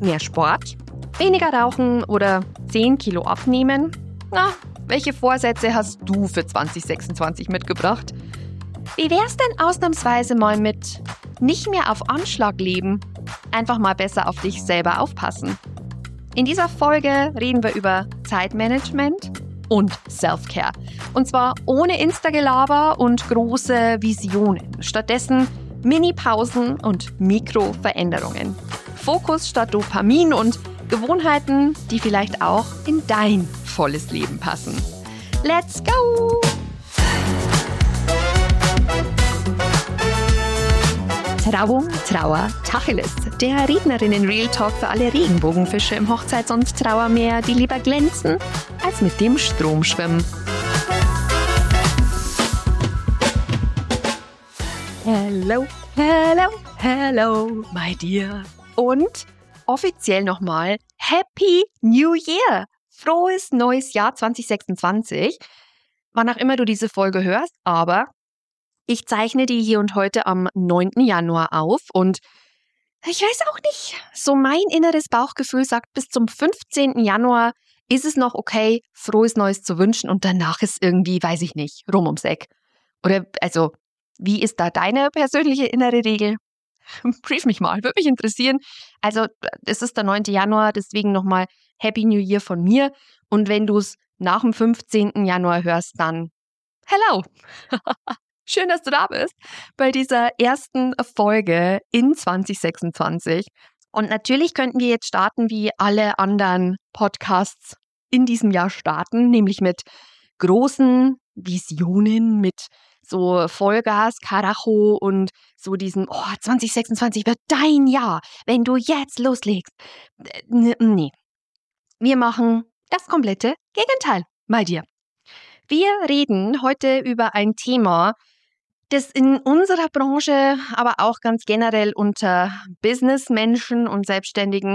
Mehr Sport? Weniger rauchen oder 10 Kilo abnehmen? Na, welche Vorsätze hast du für 2026 mitgebracht? Wie wär's denn ausnahmsweise mal mit nicht mehr auf Anschlag leben? Einfach mal besser auf dich selber aufpassen. In dieser Folge reden wir über Zeitmanagement und Self-Care. Und zwar ohne Insta-Gelaber und große Visionen. Stattdessen Mini-Pausen und Mikroveränderungen. Fokus statt Dopamin und Gewohnheiten, die vielleicht auch in dein volles Leben passen. Let's go! Trauung, Trauer, Tacheles. Der Rednerinnen-Real Talk für alle Regenbogenfische im Hochzeits- und Trauermeer, die lieber glänzen, als mit dem Strom schwimmen. Hello, hello, hello, my dear. Und offiziell nochmal Happy New Year! Frohes neues Jahr 2026, wann auch immer du diese Folge hörst, aber ich zeichne die hier und heute am 9. Januar auf und ich weiß auch nicht, so mein inneres Bauchgefühl sagt, bis zum 15. Januar ist es noch okay, frohes Neues zu wünschen und danach ist irgendwie, weiß ich nicht, rum ums Eck. Oder, also, wie ist da deine persönliche innere Regel? Brief mich mal, würde mich interessieren. Also, es ist der 9. Januar, deswegen nochmal Happy New Year von mir. Und wenn du es nach dem 15. Januar hörst, dann hello! Schön, dass du da bist bei dieser ersten Folge in 2026. Und natürlich könnten wir jetzt starten, wie alle anderen Podcasts in diesem Jahr starten, nämlich mit großen Visionen, mit so Vollgas, Karacho und so diesem, 2026 wird dein Jahr, wenn du jetzt loslegst. Nee, wir machen das komplette Gegenteil, my dear. Wir reden heute über ein Thema, das in unserer Branche, aber auch ganz generell unter Businessmenschen und Selbstständigen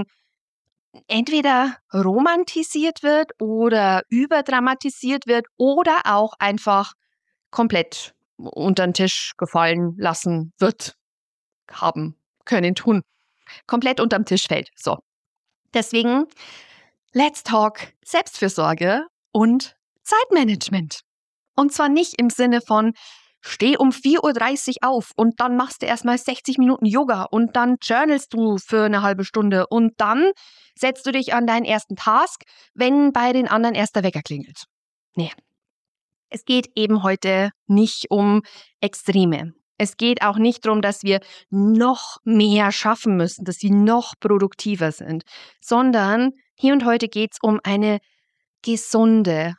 entweder romantisiert wird oder überdramatisiert wird oder auch einfach komplett unter den Tisch gefallen lassen wird, haben können, tun. Komplett unterm Tisch fällt. So. Deswegen, let's talk Selbstfürsorge und Zeitmanagement. Und zwar nicht im Sinne von, steh um 4:30 Uhr auf und dann machst du erstmal 60 Minuten Yoga und dann journalst du für eine halbe Stunde und dann setzt du dich an deinen ersten Task, wenn bei den anderen erst der Wecker klingelt. Nee. Es geht eben heute nicht um Extreme. Es geht auch nicht darum, dass wir noch mehr schaffen müssen, dass wir noch produktiver sind, sondern hier und heute geht es um eine gesunde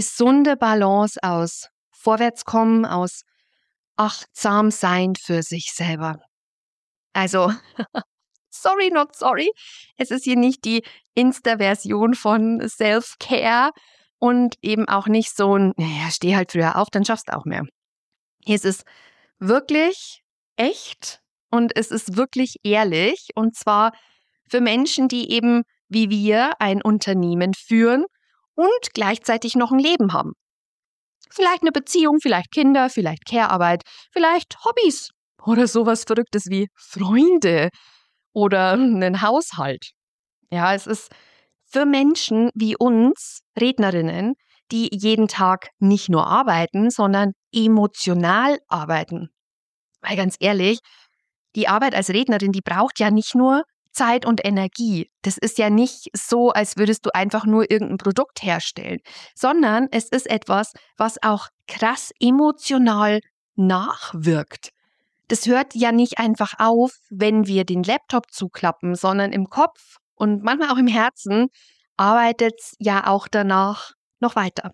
Balance aus Vorwärtskommen, aus achtsam sein für sich selber. Also, sorry, not sorry. Es ist hier nicht die Insta-Version von Self-Care und eben auch nicht so ein, steh halt früher auf, dann schaffst du auch mehr. Hier ist es wirklich echt und es ist wirklich ehrlich und zwar für Menschen, die eben wie wir ein Unternehmen führen und gleichzeitig noch ein Leben haben. Vielleicht eine Beziehung, vielleicht Kinder, vielleicht Care-Arbeit, vielleicht Hobbys oder sowas Verrücktes wie Freunde oder einen Haushalt. Ja, es ist für Menschen wie uns, Rednerinnen, die jeden Tag nicht nur arbeiten, sondern emotional arbeiten. Weil ganz ehrlich, die Arbeit als Rednerin, die braucht ja nicht nur Zeit und Energie. Das ist ja nicht so, als würdest du einfach nur irgendein Produkt herstellen, sondern es ist etwas, was auch krass emotional nachwirkt. Das hört ja nicht einfach auf, wenn wir den Laptop zuklappen, sondern im Kopf und manchmal auch im Herzen arbeitet es ja auch danach noch weiter.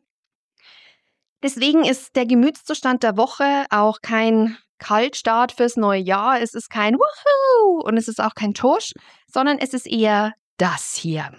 Deswegen ist der Gemütszustand der Woche auch kein Kaltstart fürs neue Jahr, es ist kein Wuhu und es ist auch kein Tusch, sondern es ist eher das hier.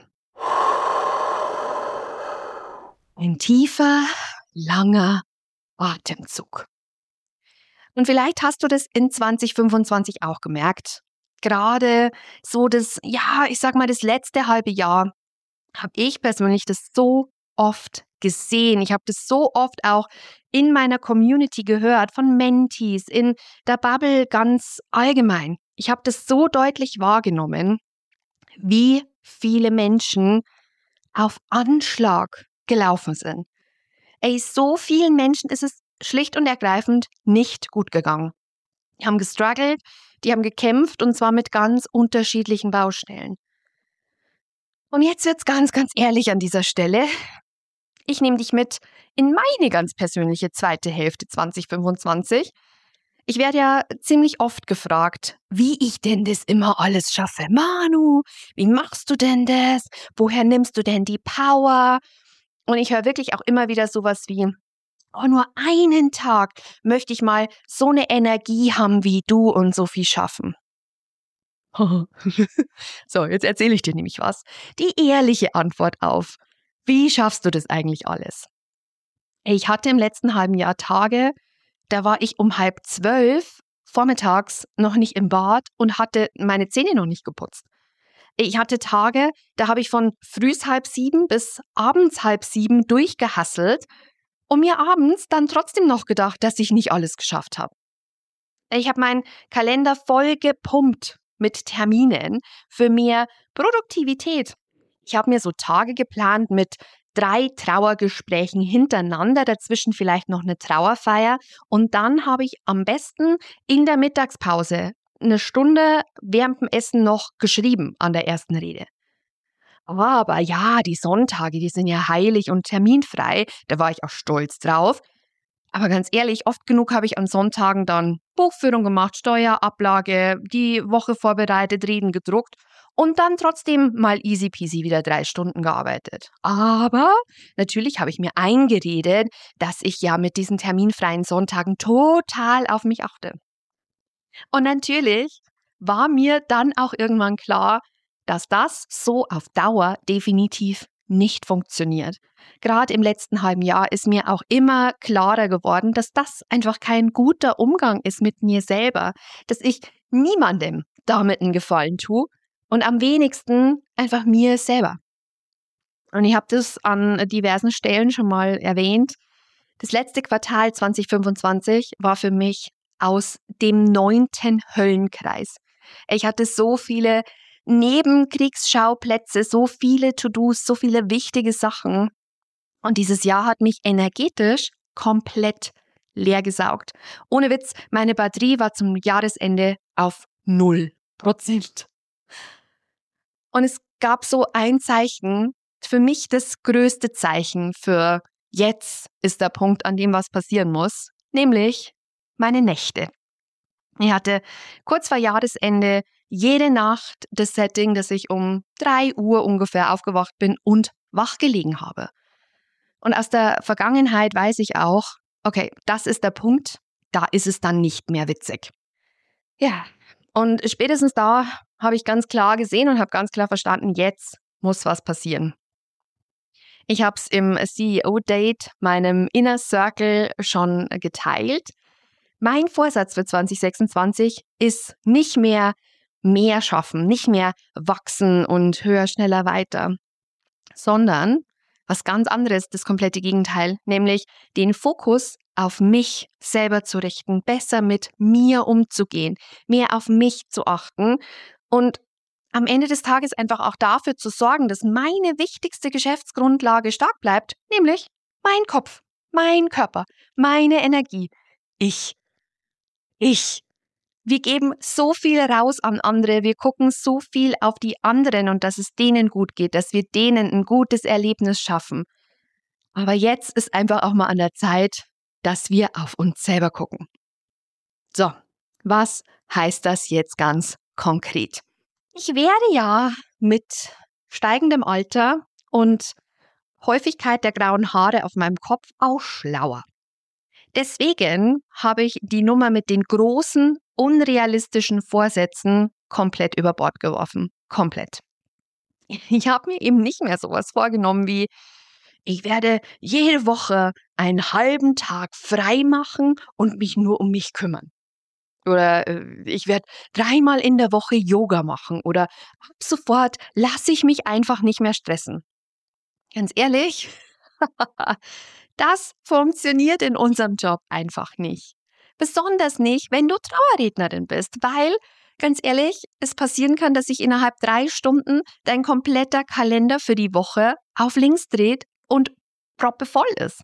Ein tiefer, langer Atemzug. Und vielleicht hast du das in 2025 auch gemerkt. Gerade so das letzte halbe Jahr habe ich persönlich das so oft gesehen. Ich habe das so oft auch in meiner Community gehört, von Mentees, in der Bubble ganz allgemein. Ich habe das so deutlich wahrgenommen, wie viele Menschen auf Anschlag gelaufen sind. So vielen Menschen ist es schlicht und ergreifend nicht gut gegangen. Die haben gestruggelt, die haben gekämpft und zwar mit ganz unterschiedlichen Baustellen. Und jetzt wird's ganz, ganz ehrlich an dieser Stelle. Ich nehme dich mit in meine ganz persönliche zweite Hälfte 2025. Ich werde ja ziemlich oft gefragt, wie ich denn das immer alles schaffe. Manu, wie machst du denn das? Woher nimmst du denn die Power? Und ich höre wirklich auch immer wieder sowas wie, oh, nur einen Tag möchte ich mal so eine Energie haben wie du und so viel schaffen. So, jetzt erzähle ich dir nämlich was. Die ehrliche Antwort auf, wie schaffst du das eigentlich alles? Ich hatte im letzten halben Jahr Tage, da war ich um 11:30 vormittags noch nicht im Bad und hatte meine Zähne noch nicht geputzt. Ich hatte Tage, da habe ich von frühs 6:30 bis abends 6:30 durchgehasselt und mir abends dann trotzdem noch gedacht, dass ich nicht alles geschafft habe. Ich habe meinen Kalender voll gepumpt mit Terminen für mehr Produktivität. Ich habe mir so Tage geplant mit 3 Trauergesprächen hintereinander, dazwischen vielleicht noch eine Trauerfeier und dann habe ich am besten in der Mittagspause eine Stunde während dem Essen noch geschrieben an der ersten Rede. Aber ja, die Sonntage, die sind ja heilig und terminfrei, da war ich auch stolz drauf. Aber ganz ehrlich, oft genug habe ich an Sonntagen dann Buchführung gemacht, Steuerablage, die Woche vorbereitet, Reden gedruckt und dann trotzdem mal easy peasy wieder 3 Stunden gearbeitet. Aber natürlich habe ich mir eingeredet, dass ich ja mit diesen terminfreien Sonntagen total auf mich achte. Und natürlich war mir dann auch irgendwann klar, dass das so auf Dauer definitiv nicht funktioniert. Gerade im letzten halben Jahr ist mir auch immer klarer geworden, dass das einfach kein guter Umgang ist mit mir selber, dass ich niemandem damit einen Gefallen tue und am wenigsten einfach mir selber. Und ich habe das an diversen Stellen schon mal erwähnt. Das letzte Quartal 2025 war für mich aus dem 9. Höllenkreis. Ich hatte so viele Nebenkriegsschauplätze, so viele To-Dos, so viele wichtige Sachen. Und dieses Jahr hat mich energetisch komplett leergesaugt. Ohne Witz, meine Batterie war zum Jahresende auf 0%. Und es gab so ein Zeichen, für mich das größte Zeichen für jetzt ist der Punkt, an dem was passieren muss, nämlich meine Nächte. Ich hatte kurz vor Jahresende jede Nacht das Setting, dass ich um 3 Uhr ungefähr aufgewacht bin und wach gelegen habe. Und aus der Vergangenheit weiß ich auch, okay, das ist der Punkt, da ist es dann nicht mehr witzig. Ja, und spätestens da habe ich ganz klar gesehen und habe ganz klar verstanden, jetzt muss was passieren. Ich habe es im CEO-Date meinem Inner Circle schon geteilt. Mein Vorsatz für 2026 ist nicht mehr schaffen, nicht mehr wachsen und höher, schneller, weiter, sondern was ganz anderes, das komplette Gegenteil, nämlich den Fokus auf mich selber zu richten, besser mit mir umzugehen, mehr auf mich zu achten und am Ende des Tages einfach auch dafür zu sorgen, dass meine wichtigste Geschäftsgrundlage stark bleibt, nämlich mein Kopf, mein Körper, meine Energie. Ich. Wir geben so viel raus an andere, wir gucken so viel auf die anderen und dass es denen gut geht, dass wir denen ein gutes Erlebnis schaffen. Aber jetzt ist einfach auch mal an der Zeit, dass wir auf uns selber gucken. So, was heißt das jetzt ganz konkret? Ich werde ja mit steigendem Alter und Häufigkeit der grauen Haare auf meinem Kopf auch schlauer. Deswegen habe ich die Nummer mit den großen, unrealistischen Vorsätzen komplett über Bord geworfen. Komplett. Ich habe mir eben nicht mehr sowas vorgenommen wie, ich werde jede Woche einen halben Tag frei machen und mich nur um mich kümmern. Oder ich werde 3-mal in der Woche Yoga machen. Oder ab sofort lasse ich mich einfach nicht mehr stressen. Ganz ehrlich, das funktioniert in unserem Job einfach nicht. Besonders nicht, wenn du Trauerrednerin bist, weil Ganz ehrlich, es passieren kann, dass sich innerhalb 3 Stunden dein kompletter Kalender für die Woche auf links dreht und proppevoll ist.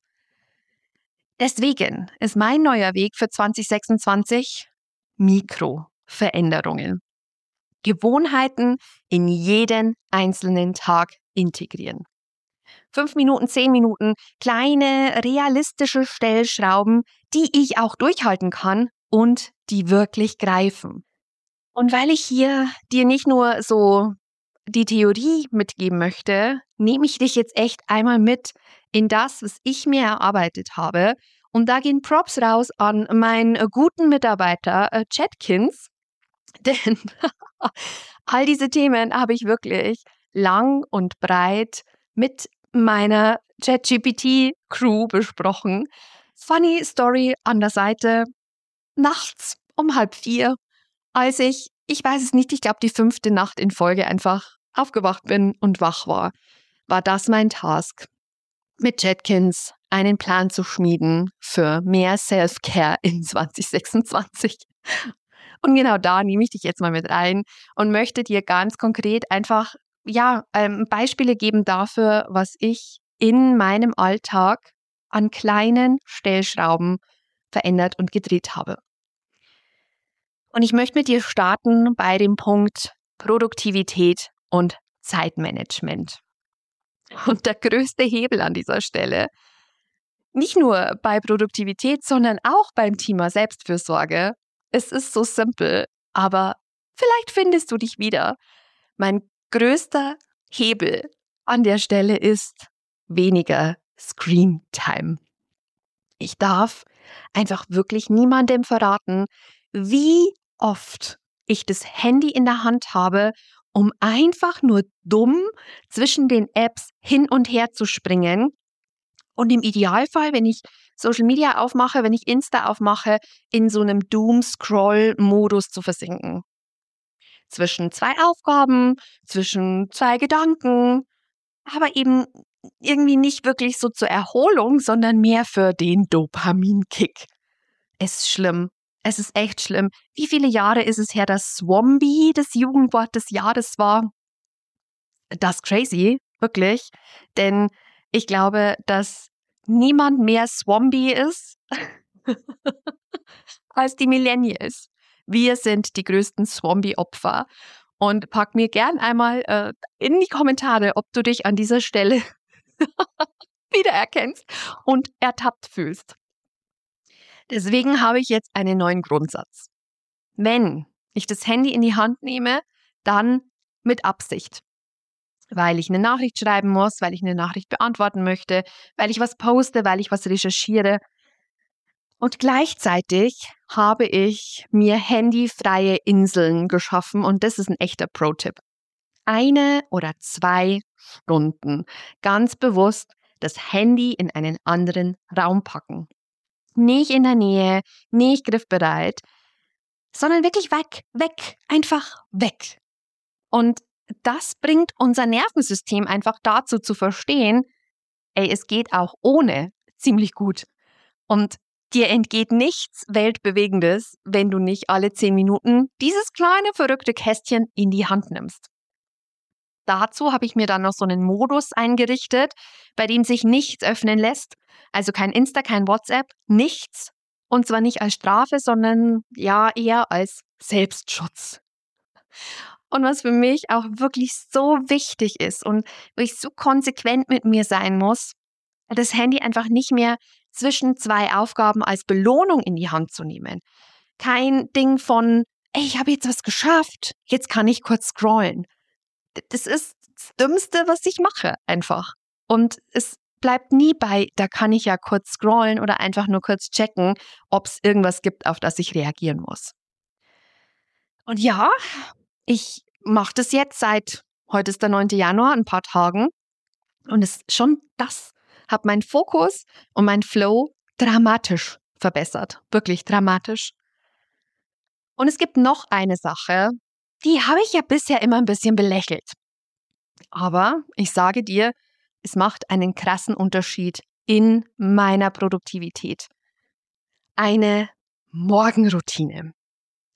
Deswegen ist mein neuer Weg für 2026 Mikroveränderungen. Gewohnheiten in jeden einzelnen Tag integrieren. 5 Minuten, 10 Minuten, kleine, realistische Stellschrauben, die ich auch durchhalten kann und die wirklich greifen. Und weil ich hier dir nicht nur so die Theorie mitgeben möchte, nehme ich dich jetzt echt einmal mit in das, was ich mir erarbeitet habe. Und da gehen Props raus an meinen guten Mitarbeiter Chatkins, denn all diese Themen habe ich wirklich lang und breit mit meiner ChatGPT-Crew besprochen. Funny Story an der Seite, nachts um 3:30, als ich weiß es nicht, ich glaube die 5. Nacht in Folge einfach aufgewacht bin und wach war das mein Task, mit Jetkins einen Plan zu schmieden für mehr Self-Care in 2026. Und genau da nehme ich dich jetzt mal mit rein und möchte dir ganz konkret einfach Beispiele geben dafür, was ich in meinem Alltag an kleinen Stellschrauben verändert und gedreht habe. Und ich möchte mit dir starten bei dem Punkt Produktivität und Zeitmanagement. Und der größte Hebel an dieser Stelle, nicht nur bei Produktivität, sondern auch beim Thema Selbstfürsorge. Es ist so simpel, aber vielleicht findest du dich wieder. Mein größter Hebel an der Stelle ist weniger Screen Time. Ich darf einfach wirklich niemandem verraten, wie oft ich das Handy in der Hand habe, um einfach nur dumm zwischen den Apps hin und her zu springen. Und im Idealfall, wenn ich Social Media aufmache, wenn ich Insta aufmache, in so einem Doom-Scroll-Modus zu versinken. Zwischen 2 Aufgaben, zwischen 2 Gedanken, aber eben irgendwie nicht wirklich so zur Erholung, sondern mehr für den Dopaminkick. Es ist schlimm. Es ist echt schlimm. Wie viele Jahre ist es her, dass Swampy das Jugendwort des Jahres war? Das ist crazy, wirklich. Denn ich glaube, dass niemand mehr Swampy ist als die Millennials. Wir sind die größten Swampy-Opfer. Und pack mir gern einmal in die Kommentare, ob du dich an dieser Stelle wiedererkennst und ertappt fühlst. Deswegen habe ich jetzt einen neuen Grundsatz. Wenn ich das Handy in die Hand nehme, dann mit Absicht. Weil ich eine Nachricht schreiben muss, weil ich eine Nachricht beantworten möchte, weil ich was poste, weil ich was recherchiere. Und gleichzeitig habe ich mir handyfreie Inseln geschaffen und das ist ein echter Pro-Tipp. 1 oder 2 Stunden ganz bewusst das Handy in einen anderen Raum packen. Nicht in der Nähe, nicht griffbereit, sondern wirklich weg, einfach weg. Und das bringt unser Nervensystem einfach dazu zu verstehen, es geht auch ohne ziemlich gut. Und dir entgeht nichts Weltbewegendes, wenn du nicht alle 10 Minuten dieses kleine verrückte Kästchen in die Hand nimmst. Dazu habe ich mir dann noch so einen Modus eingerichtet, bei dem sich nichts öffnen lässt. Also kein Insta, kein WhatsApp, nichts. Und zwar nicht als Strafe, sondern ja eher als Selbstschutz. Und was für mich auch wirklich so wichtig ist und wo ich so konsequent mit mir sein muss, das Handy einfach nicht mehr zwischen 2 Aufgaben als Belohnung in die Hand zu nehmen. Kein Ding von, ich habe jetzt was geschafft, jetzt kann ich kurz scrollen. Das ist das Dümmste, was ich mache, einfach. Und es bleibt nie bei, da kann ich ja kurz scrollen oder einfach nur kurz checken, ob es irgendwas gibt, auf das ich reagieren muss. Und ja, ich mache das jetzt heute ist der 9. Januar, ein paar Tagen. Und schon das hat meinen Fokus und mein Flow dramatisch verbessert. Wirklich dramatisch. Und es gibt noch eine Sache, die habe ich ja bisher immer ein bisschen belächelt. Aber ich sage dir, es macht einen krassen Unterschied in meiner Produktivität. Eine Morgenroutine.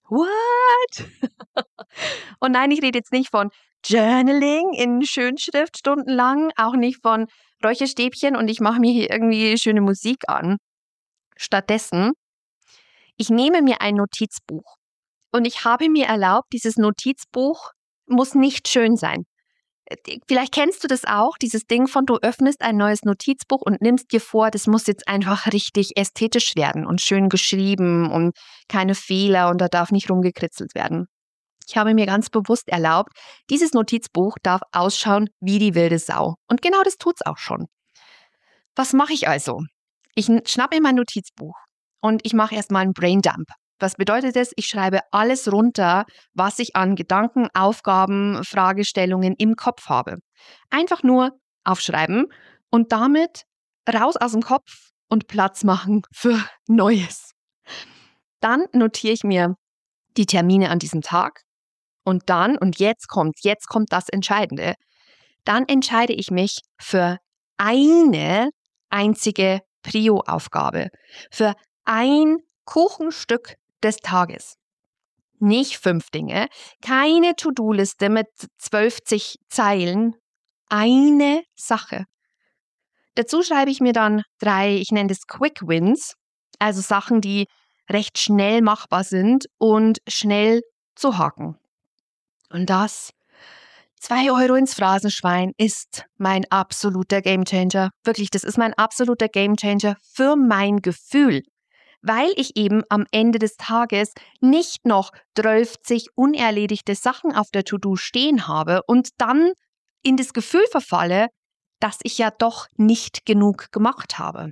What? Und nein, ich rede jetzt nicht von Journaling in Schönschrift stundenlang, auch nicht von Räucherstäbchen und ich mache mir hier irgendwie schöne Musik an. Stattdessen, ich nehme mir ein Notizbuch und ich habe mir erlaubt, dieses Notizbuch muss nicht schön sein. Vielleicht kennst du das auch, dieses Ding von du öffnest ein neues Notizbuch und nimmst dir vor, das muss jetzt einfach richtig ästhetisch werden und schön geschrieben und keine Fehler und da darf nicht rumgekritzelt werden. Ich habe mir ganz bewusst erlaubt, dieses Notizbuch darf ausschauen wie die wilde Sau. Und genau das tut's auch schon. Was mache ich also? Ich schnappe mir mein Notizbuch und ich mache erstmal einen Braindump. Was bedeutet das? Ich schreibe alles runter, was ich an Gedanken, Aufgaben, Fragestellungen im Kopf habe. Einfach nur aufschreiben und damit raus aus dem Kopf und Platz machen für Neues. Dann notiere ich mir die Termine an diesem Tag und dann, und jetzt kommt das Entscheidende, dann entscheide ich mich für eine einzige Prio-Aufgabe, für ein Kuchenstück des Tages. Nicht 5 Dinge, keine To-Do-Liste mit 12 Zeilen, eine Sache. Dazu schreibe ich mir dann 3, ich nenne das Quick Wins, also Sachen, die recht schnell machbar sind und schnell zu haken. Und das 2 Euro ins Phrasenschwein ist mein absoluter Gamechanger. Wirklich, das ist mein absoluter Gamechanger für mein Gefühl, weil ich eben am Ende des Tages nicht noch 12 unerledigte Sachen auf der To-Do stehen habe und dann in das Gefühl verfalle, dass ich ja doch nicht genug gemacht habe.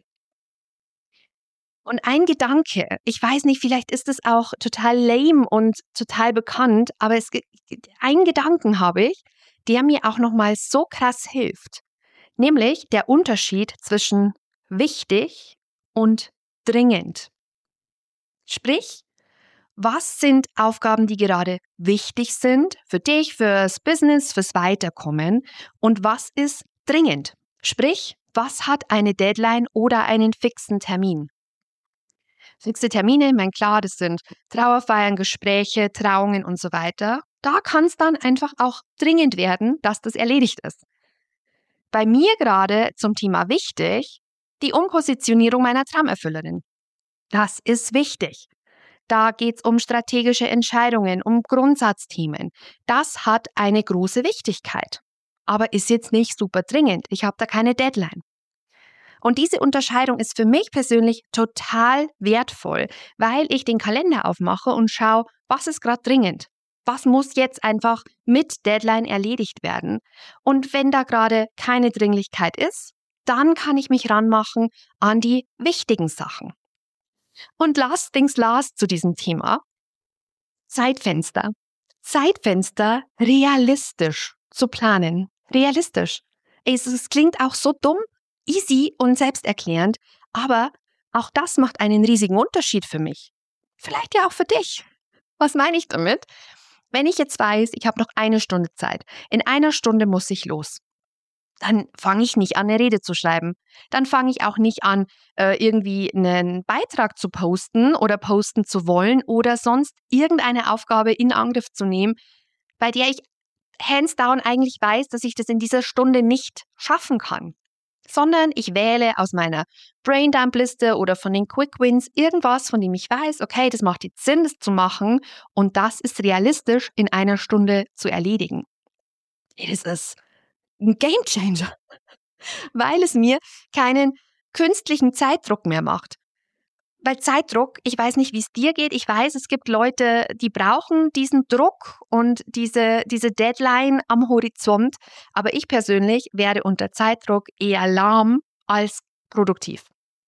Und ein Gedanke, ich weiß nicht, vielleicht ist es auch total lame und total bekannt, aber einen Gedanken habe ich, der mir auch nochmal so krass hilft. Nämlich der Unterschied zwischen wichtig und dringend. Sprich, was sind Aufgaben, die gerade wichtig sind für dich, fürs Business, fürs Weiterkommen und was ist dringend? Sprich, was hat eine Deadline oder einen fixen Termin? Fixe Termine, ich meine, klar, das sind Trauerfeiern, Gespräche, Trauungen und so weiter. Da kann es dann einfach auch dringend werden, dass das erledigt ist. Bei mir gerade zum Thema wichtig, die Umpositionierung meiner Traumerfüllerin. Das ist wichtig. Da geht es um strategische Entscheidungen, um Grundsatzthemen. Das hat eine große Wichtigkeit, aber ist jetzt nicht super dringend. Ich habe da keine Deadline. Und diese Unterscheidung ist für mich persönlich total wertvoll, weil ich den Kalender aufmache und schaue, was ist gerade dringend? Was muss jetzt einfach mit Deadline erledigt werden? Und wenn da gerade keine Dringlichkeit ist, dann kann ich mich ranmachen an die wichtigen Sachen. Und last things last zu diesem Thema. Zeitfenster. Zeitfenster realistisch zu planen. Realistisch. Es klingt auch so dumm, easy und selbsterklärend, aber auch das macht einen riesigen Unterschied für mich. Vielleicht ja auch für dich. Was meine ich damit? Wenn ich jetzt weiß, ich habe noch 1 Stunde Zeit, in 1 Stunde muss ich los, dann fange ich nicht an, eine Rede zu schreiben. Dann fange ich auch nicht an, irgendwie einen Beitrag zu posten oder posten zu wollen oder sonst irgendeine Aufgabe in Angriff zu nehmen, bei der ich hands down eigentlich weiß, dass ich das in dieser Stunde nicht schaffen kann. Sondern ich wähle aus meiner Braindump-Liste oder von den Quick Wins irgendwas, von dem ich weiß, okay, das macht jetzt Sinn, das zu machen und das ist realistisch in 1 Stunde zu erledigen. Das ist ein Gamechanger, weil es mir keinen künstlichen Zeitdruck mehr macht. Weil Zeitdruck, ich weiß nicht, wie es dir geht, ich weiß, es gibt Leute, die brauchen diesen Druck und diese Deadline am Horizont, aber ich persönlich werde unter Zeitdruck eher lahm als produktiv.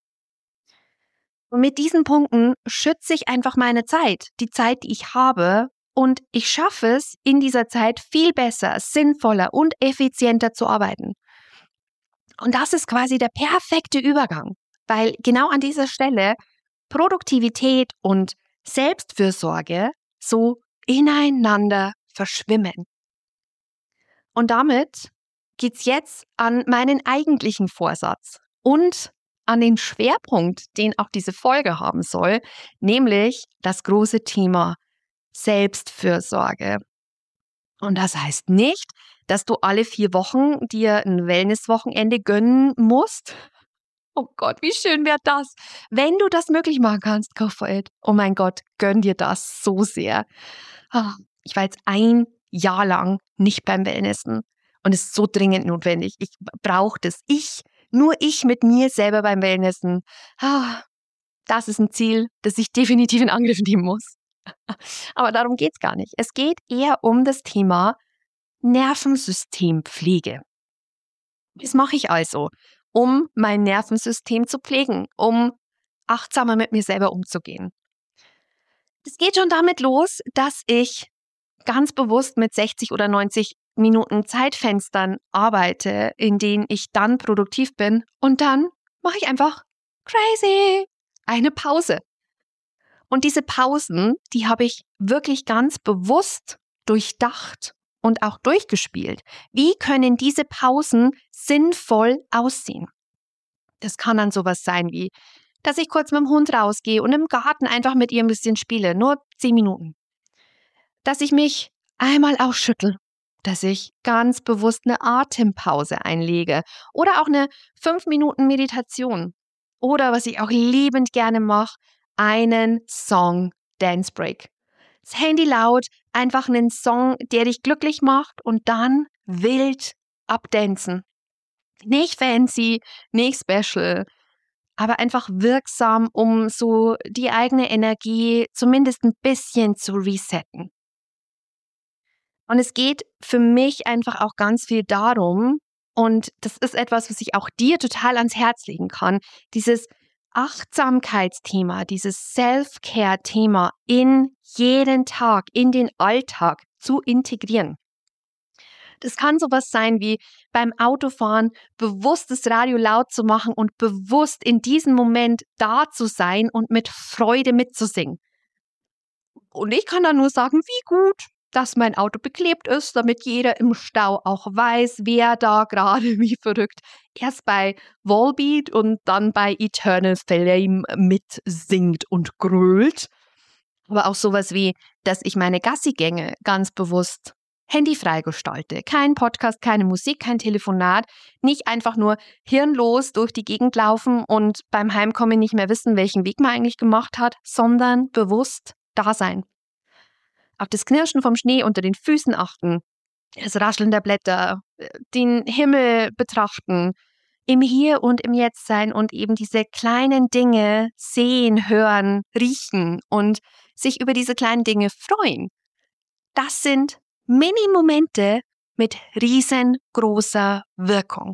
Und mit diesen Punkten schütze ich einfach meine Zeit, die Zeit, die ich habe, und ich schaffe es, in dieser Zeit viel besser, sinnvoller und effizienter zu arbeiten. Und das ist quasi der perfekte Übergang, weil genau an dieser Stelle Produktivität und Selbstfürsorge so ineinander verschwimmen. Und damit geht's jetzt an meinen eigentlichen Vorsatz und an den Schwerpunkt, den auch diese Folge haben soll, nämlich das große Thema Selbstfürsorge. Und das heißt nicht, dass du alle 4 Wochen dir ein Wellnesswochenende gönnen musst. Oh Gott, wie schön wäre das? Wenn du das möglich machen kannst, go for it. Oh mein Gott, gönn dir das so sehr. Ich war jetzt 1 Jahr lang nicht beim Wellnessen und es ist so dringend notwendig. Ich brauche das. Nur ich mit mir selber beim Wellnessen. Das ist ein Ziel, das ich definitiv in Angriff nehmen muss. Aber darum geht es gar nicht. Es geht eher um das Thema Nervensystempflege. Das mache ich also, um mein Nervensystem zu pflegen, um achtsamer mit mir selber umzugehen. Das geht schon damit los, dass ich ganz bewusst mit 60 oder 90 Minuten Zeitfenstern arbeite, in denen ich dann produktiv bin und dann mache ich einfach crazy eine Pause. Und diese Pausen, die habe ich wirklich ganz bewusst durchdacht und auch durchgespielt. Wie können diese Pausen sinnvoll aussehen? Das kann dann sowas sein wie, dass ich kurz mit dem Hund rausgehe und im Garten einfach mit ihr ein bisschen spiele, nur 10 Minuten. Dass ich mich einmal ausschüttel, dass ich ganz bewusst eine Atempause einlege oder auch eine 5 Minuten Meditation. Oder was ich auch liebend gerne mache, einen Song Dance Break. Das Handy laut, einfach einen Song, der dich glücklich macht und dann wild abdancen. Nicht fancy, nicht special, aber einfach wirksam, um so die eigene Energie zumindest ein bisschen zu resetten. Und es geht für mich einfach auch ganz viel darum, und das ist etwas, was ich auch dir total ans Herz legen kann, dieses Achtsamkeitsthema, dieses Self-Care-Thema in jeden Tag, in den Alltag zu integrieren. Das kann sowas sein wie beim Autofahren bewusst das Radio laut zu machen und bewusst in diesem Moment da zu sein und mit Freude mitzusingen. Und ich kann dann nur sagen, wie gut, dass mein Auto beklebt ist, damit jeder im Stau auch weiß, wer da gerade wie verrückt erst bei Volbeat und dann bei Eternal Flame mitsingt und grölt. Aber auch sowas wie, dass ich meine Gassigänge ganz bewusst handyfrei gestalte. Kein Podcast, keine Musik, kein Telefonat, nicht einfach nur hirnlos durch die Gegend laufen und beim Heimkommen nicht mehr wissen, welchen Weg man eigentlich gemacht hat, sondern bewusst da sein. Auf das Knirschen vom Schnee unter den Füßen achten, das Rascheln der Blätter, den Himmel betrachten, im Hier und im Jetzt sein und eben diese kleinen Dinge sehen, hören, riechen und sich über diese kleinen Dinge freuen. Das sind Mini-Momente mit riesengroßer Wirkung.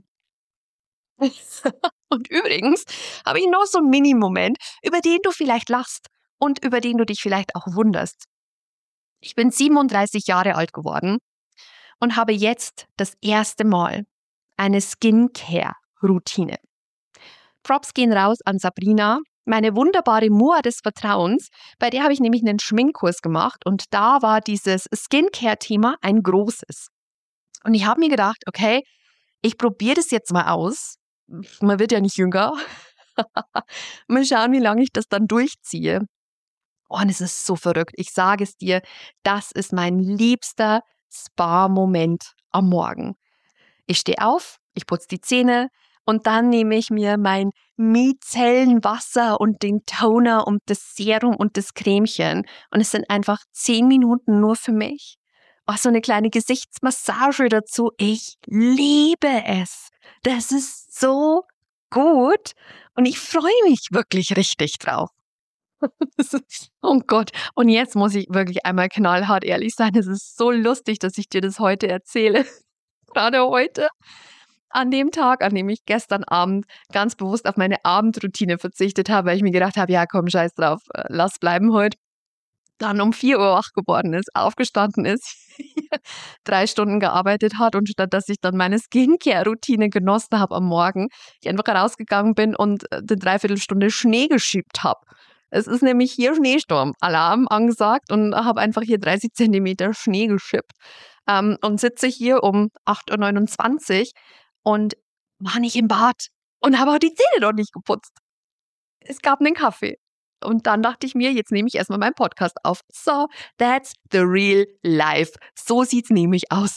Und übrigens habe ich noch so einen Mini-Moment, über den du vielleicht lachst und über den du dich vielleicht auch wunderst. Ich bin 37 Jahre alt geworden und habe jetzt das erste Mal eine Skincare-Routine. Props gehen raus an Sabrina, meine wunderbare Mua des Vertrauens. Bei der habe ich nämlich einen Schminkkurs gemacht und da war dieses Skincare-Thema ein großes. Und ich habe mir gedacht, okay, ich probiere das jetzt mal aus. Man wird ja nicht jünger. Mal schauen, wie lange ich das dann durchziehe. Oh, und es ist so verrückt. Ich sage es dir, das ist mein liebster Spa-Moment am Morgen. Ich stehe auf, ich putze die Zähne und dann nehme ich mir mein Micellenwasser und den Toner und das Serum und das Cremchen. Und es sind einfach 10 Minuten nur für mich. Oh, so eine kleine Gesichtsmassage dazu. Ich liebe es. Das ist so gut und ich freue mich wirklich richtig drauf. Oh Gott, und jetzt muss ich wirklich einmal knallhart ehrlich sein. Es ist so lustig, dass ich dir das heute erzähle. Gerade heute, an dem Tag, an dem ich gestern Abend ganz bewusst auf meine Abendroutine verzichtet habe, weil ich mir gedacht habe, ja komm, scheiß drauf, lass bleiben heute. Dann um 4 Uhr wach geworden ist, aufgestanden ist, 3 Stunden gearbeitet hat und statt dass ich dann meine Skincare-Routine genossen habe am Morgen, ich einfach rausgegangen bin und eine Dreiviertelstunde Schnee geschiebt habe. Es ist nämlich hier Schneesturm, Alarm angesagt und habe einfach hier 30 Zentimeter Schnee geschippt und sitze hier um 8:29 Uhr und war nicht im Bad und habe auch die Zähne noch nicht geputzt. Es gab einen Kaffee. Und dann dachte ich mir, jetzt nehme ich erstmal meinen Podcast auf. So, that's the real life. So sieht's nämlich aus.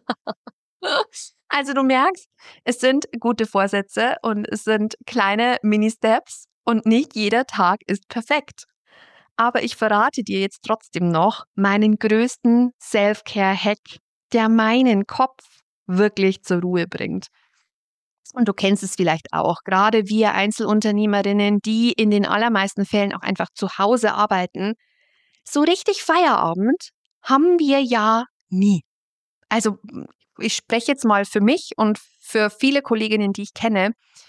Also du merkst, es sind gute Vorsätze und es sind kleine Mini-Steps und nicht jeder Tag ist perfekt. Aber ich verrate dir jetzt trotzdem noch meinen größten Self-Care-Hack, der meinen Kopf wirklich zur Ruhe bringt. Und du kennst es vielleicht auch, gerade wir Einzelunternehmerinnen, die in den allermeisten Fällen auch einfach zu Hause arbeiten. So richtig Feierabend haben wir ja nie. Also ich spreche jetzt mal für mich und für viele Kolleginnen, die ich kenne.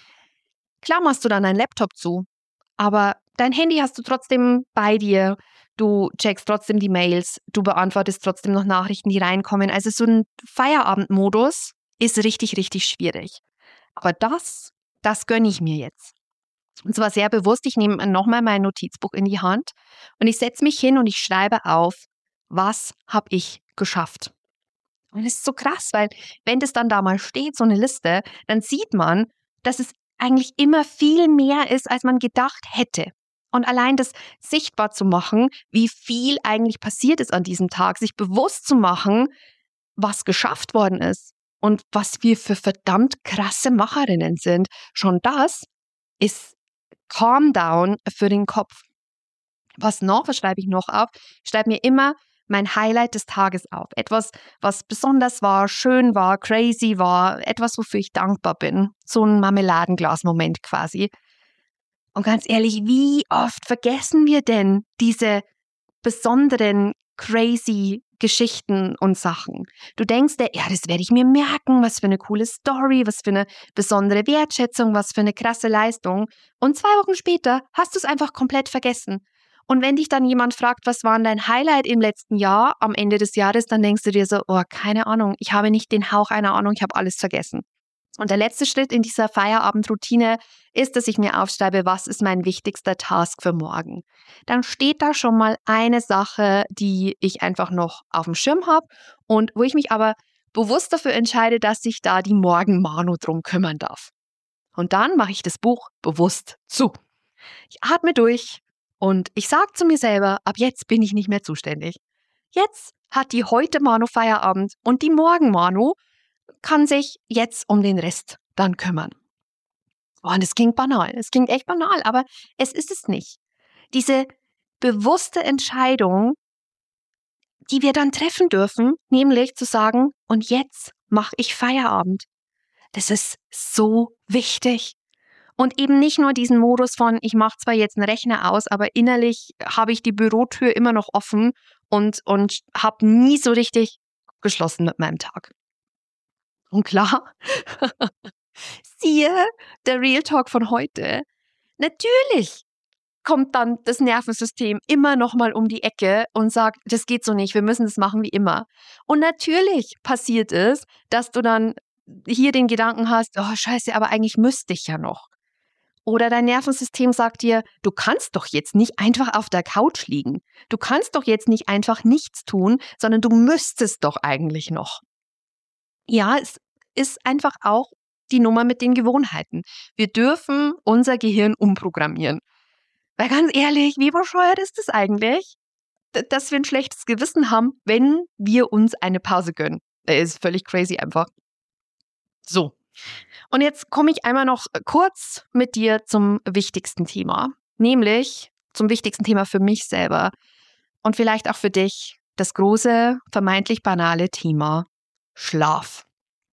Klar machst du dann deinen Laptop zu, aber dein Handy hast du trotzdem bei dir. Du checkst trotzdem die Mails, du beantwortest trotzdem noch Nachrichten, die reinkommen. Also so ein Feierabendmodus ist richtig, richtig schwierig. Aber das gönne ich mir jetzt. Und zwar sehr bewusst, ich nehme nochmal mein Notizbuch in die Hand und ich setze mich hin und ich schreibe auf, was habe ich geschafft. Und es ist so krass, weil wenn das dann da mal steht, so eine Liste, dann sieht man, dass es eigentlich immer viel mehr ist, als man gedacht hätte. Und allein das sichtbar zu machen, wie viel eigentlich passiert ist an diesem Tag, sich bewusst zu machen, was geschafft worden ist und was wir für verdammt krasse Macherinnen sind. Schon das ist Calm Down für den Kopf. Was noch? Was schreibe ich noch auf? Ich schreibe mir immer mein Highlight des Tages auf. Etwas, was besonders war, schön war, crazy war, etwas, wofür ich dankbar bin. So ein Marmeladenglas-Moment quasi. Und ganz ehrlich, wie oft vergessen wir denn diese besonderen, crazy Geschichten und Sachen? Du denkst dir, ja, das werde ich mir merken, was für eine coole Story, was für eine besondere Wertschätzung, was für eine krasse Leistung. Und 2 Wochen später hast du es einfach komplett vergessen. Und wenn dich dann jemand fragt, was war denn dein Highlight im letzten Jahr, am Ende des Jahres, dann denkst du dir so, oh, keine Ahnung, ich habe nicht den Hauch einer Ahnung, ich habe alles vergessen. Und der letzte Schritt in dieser Feierabendroutine ist, dass ich mir aufschreibe, was ist mein wichtigster Task für morgen. Dann steht da schon mal eine Sache, die ich einfach noch auf dem Schirm habe und wo ich mich aber bewusst dafür entscheide, dass sich da die Morgen-Manu drum kümmern darf. Und dann mache ich das Buch bewusst zu. Ich atme durch und ich sage zu mir selber, ab jetzt bin ich nicht mehr zuständig. Jetzt hat die heute Manu Feierabend und die Morgen Manu kann sich jetzt um den Rest dann kümmern. Oh, und es klingt banal, es klingt echt banal, aber es ist es nicht. Diese bewusste Entscheidung, die wir dann treffen dürfen, nämlich zu sagen, und jetzt mache ich Feierabend. Das ist so wichtig. Und eben nicht nur diesen Modus von, ich mache zwar jetzt einen Rechner aus, aber innerlich habe ich die Bürotür immer noch offen und habe nie so richtig geschlossen mit meinem Tag. Und klar, siehe der Real Talk von heute, natürlich kommt dann das Nervensystem immer noch mal um die Ecke und sagt, das geht so nicht, wir müssen das machen wie immer. Und natürlich passiert es, dass du dann hier den Gedanken hast, oh scheiße, aber eigentlich müsste ich ja noch. Oder dein Nervensystem sagt dir, du kannst doch jetzt nicht einfach auf der Couch liegen. Du kannst doch jetzt nicht einfach nichts tun, sondern du müsstest doch eigentlich noch. Ja, es ist einfach auch die Nummer mit den Gewohnheiten. Wir dürfen unser Gehirn umprogrammieren. Weil ganz ehrlich, wie bescheuert ist es eigentlich, dass wir ein schlechtes Gewissen haben, wenn wir uns eine Pause gönnen? Das ist völlig crazy einfach. So. Und jetzt komme ich einmal noch kurz mit dir zum wichtigsten Thema, nämlich zum wichtigsten Thema für mich selber und vielleicht auch für dich, das große, vermeintlich banale Thema Schlaf.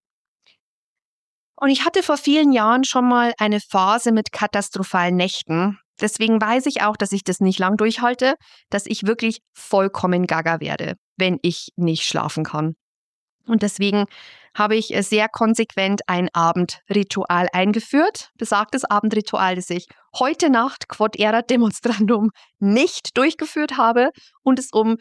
Und ich hatte vor vielen Jahren schon mal eine Phase mit katastrophalen Nächten. Deswegen weiß ich auch, dass ich das nicht lang durchhalte, dass ich wirklich vollkommen gaga werde, wenn ich nicht schlafen kann. Und deswegen habe ich sehr konsequent ein Abendritual eingeführt. Besagtes Abendritual, das ich heute Nacht quod erat demonstrandum nicht durchgeführt habe und es um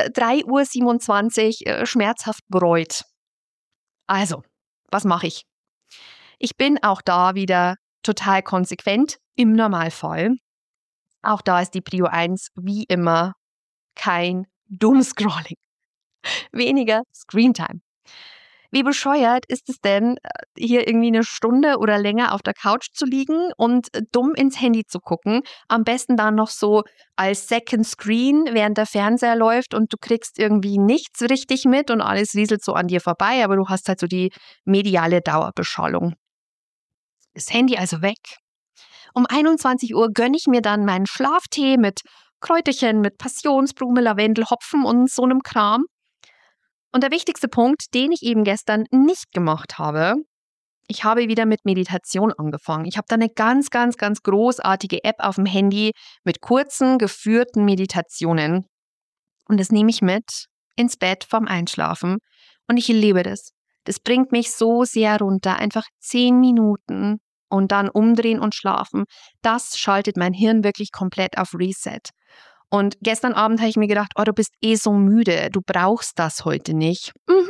3:27 Uhr schmerzhaft bereut. Also, was mache ich? Ich bin auch da wieder total konsequent im Normalfall. Auch da ist die Prio 1 wie immer kein Doomscrolling. Weniger Screentime. Wie bescheuert ist es denn, hier irgendwie eine Stunde oder länger auf der Couch zu liegen und dumm ins Handy zu gucken? Am besten dann noch so als Second Screen, während der Fernseher läuft und du kriegst irgendwie nichts richtig mit und alles rieselt so an dir vorbei, aber du hast halt so die mediale Dauerbeschallung. Das Handy also weg. Um 21 Uhr gönne ich mir dann meinen Schlaftee mit Kräuterchen, mit Passionsblume, Lavendel, Hopfen und so einem Kram. Und der wichtigste Punkt, den ich eben gestern nicht gemacht habe, ich habe wieder mit Meditation angefangen. Ich habe da eine ganz, ganz, ganz großartige App auf dem Handy mit kurzen, geführten Meditationen. Und das nehme ich mit ins Bett vorm Einschlafen. Und ich liebe das. Das bringt mich so sehr runter. Einfach 10 Minuten und dann umdrehen und schlafen. Das schaltet mein Hirn wirklich komplett auf Reset. Und gestern Abend habe ich mir gedacht, oh, du bist eh so müde. Du brauchst das heute nicht.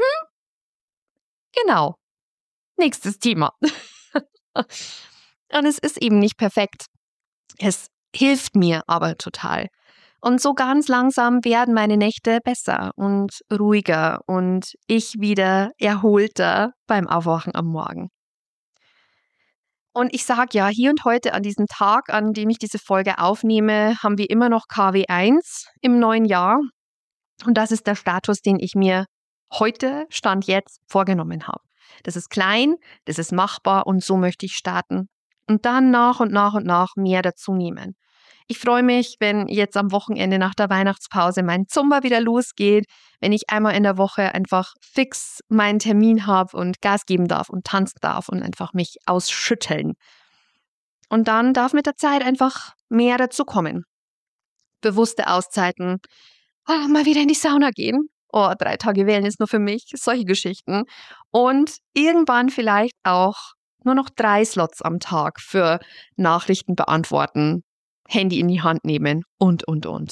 Genau. Nächstes Thema. Und es ist eben nicht perfekt. Es hilft mir aber total. Und so ganz langsam werden meine Nächte besser und ruhiger und ich wieder erholter beim Aufwachen am Morgen. Und ich sage ja, hier und heute an diesem Tag, an dem ich diese Folge aufnehme, haben wir immer noch KW1 im neuen Jahr. Und das ist der Status, den ich mir heute, Stand jetzt, vorgenommen habe. Das ist klein, das ist machbar und so möchte ich starten. Und dann nach und nach mehr dazu nehmen. Ich freue mich, wenn jetzt am Wochenende nach der Weihnachtspause mein Zumba wieder losgeht, wenn ich einmal in der Woche einfach fix meinen Termin habe und Gas geben darf und tanzen darf und einfach mich ausschütteln. Und dann darf mit der Zeit einfach mehr dazu kommen. Bewusste Auszeiten, mal wieder in die Sauna gehen. Oh, 3 Tage Wellness nur für mich, solche Geschichten. Und irgendwann vielleicht auch nur noch 3 Slots am Tag für Nachrichten beantworten, Handy in die Hand nehmen und.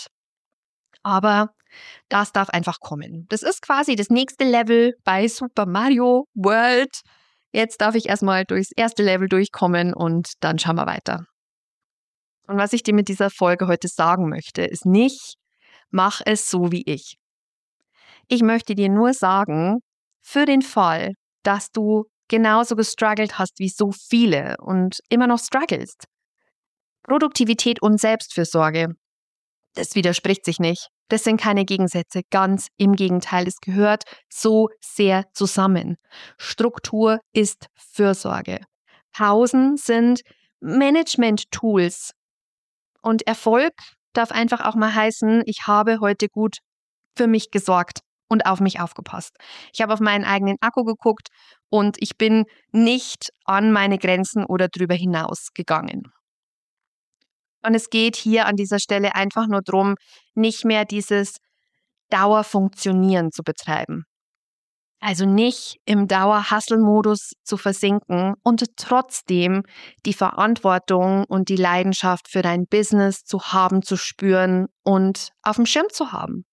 Aber das darf einfach kommen. Das ist quasi das nächste Level bei Super Mario World. Jetzt darf ich erstmal durchs erste Level durchkommen und dann schauen wir weiter. Und was ich dir mit dieser Folge heute sagen möchte, ist nicht, mach es so wie ich. Ich möchte dir nur sagen, für den Fall, dass du genauso gestruggelt hast wie so viele und immer noch strugglest. Produktivität und Selbstfürsorge, das widerspricht sich nicht. Das sind keine Gegensätze, ganz im Gegenteil, es gehört so sehr zusammen. Struktur ist Fürsorge. Pausen sind Management-Tools. Und Erfolg darf einfach auch mal heißen, ich habe heute gut für mich gesorgt und auf mich aufgepasst. Ich habe auf meinen eigenen Akku geguckt und ich bin nicht an meine Grenzen oder drüber hinaus gegangen. Und es geht hier an dieser Stelle einfach nur darum, nicht mehr dieses Dauerfunktionieren zu betreiben. Also nicht im Dauer-Hustle-Modus zu versinken und trotzdem die Verantwortung und die Leidenschaft für dein Business zu haben, zu spüren und auf dem Schirm zu haben.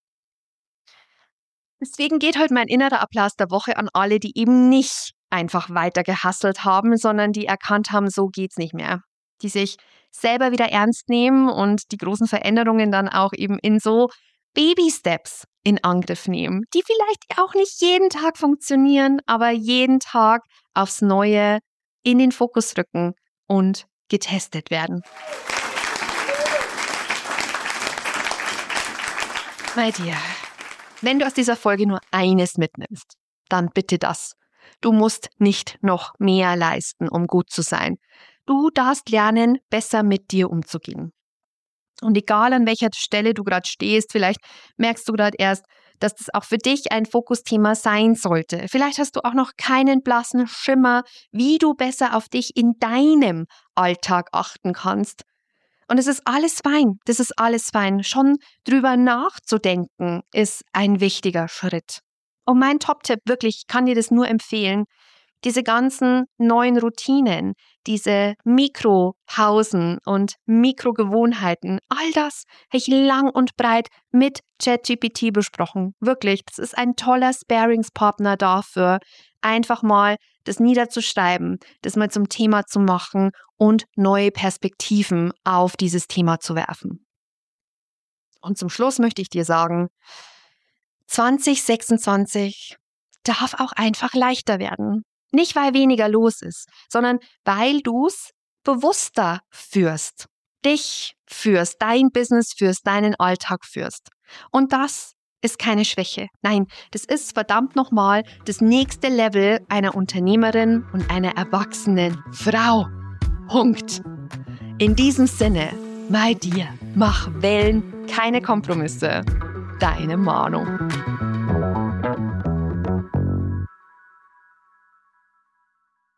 Deswegen geht heute mein innerer Applaus der Woche an alle, die eben nicht einfach weiter gehustelt haben, sondern die erkannt haben, so geht's nicht mehr. Die sich selber wieder ernst nehmen und die großen Veränderungen dann auch eben in so Baby-Steps in Angriff nehmen, die vielleicht auch nicht jeden Tag funktionieren, aber jeden Tag aufs Neue in den Fokus rücken und getestet werden. Bei dir. Wenn du aus dieser Folge nur eines mitnimmst, dann bitte das. Du musst nicht noch mehr leisten, um gut zu sein. Du darfst lernen, besser mit dir umzugehen. Und egal an welcher Stelle du gerade stehst, vielleicht merkst du gerade erst, dass das auch für dich ein Fokusthema sein sollte. Vielleicht hast du auch noch keinen blassen Schimmer, wie du besser auf dich in deinem Alltag achten kannst. Und es ist alles fein, das ist alles fein. Schon drüber nachzudenken ist ein wichtiger Schritt. Und mein Top-Tipp, wirklich, ich kann dir das nur empfehlen, diese ganzen neuen Routinen, diese Mikropausen und Mikrogewohnheiten, all das habe ich lang und breit mit ChatGPT besprochen. Wirklich, das ist ein toller Sparingspartner dafür, einfach mal das niederzuschreiben, das mal zum Thema zu machen und neue Perspektiven auf dieses Thema zu werfen. Und zum Schluss möchte ich dir sagen, 2026, darf auch einfach leichter werden. Nicht, weil weniger los ist, sondern weil du es bewusster führst. Dich führst, dein Business führst, deinen Alltag führst. Und das ist keine Schwäche. Nein, das ist verdammt nochmal das nächste Level einer Unternehmerin und einer erwachsenen Frau. Punkt. In diesem Sinne, my dear, mach Wellen, keine Kompromisse. Deine Manu.